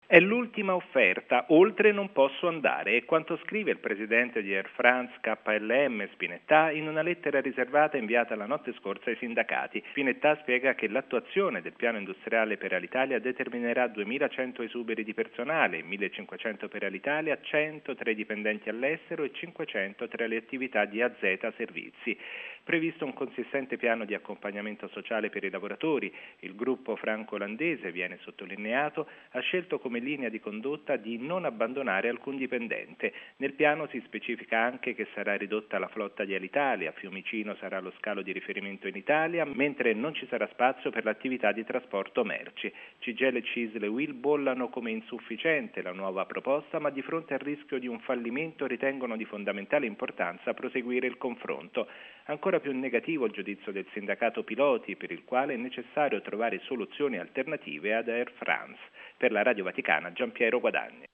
È l'ultima offerta, oltre non posso andare, è quanto scrive il presidente di Air France KLM Spinetta in una lettera riservata inviata la notte scorsa ai sindacati. Spinetta spiega che l'attuazione del piano industriale per Alitalia determinerà 2.100 esuberi di personale, 1.500 per Alitalia, 100 tra i dipendenti all'estero e 500 tra le attività di AZ Servizi. Previsto un consistente piano di accompagnamento sociale per i lavoratori. Il gruppo franco-olandese, viene sottolineato, ha scelto come linea di condotta di non abbandonare alcun dipendente. Nel piano si specifica anche che sarà ridotta la flotta di Alitalia, Fiumicino sarà lo scalo di riferimento in Italia, mentre non ci sarà spazio per l'attività di trasporto merci. CGIL, CISL e UIL bollano come insufficiente la nuova proposta, ma di fronte al rischio di un fallimento ritengono di fondamentale importanza proseguire il confronto. Ancora più negativo il giudizio del sindacato piloti, per il quale è necessario trovare soluzioni alternative ad Air France. Per la Radio Vaticana, Giampiero Guadagni.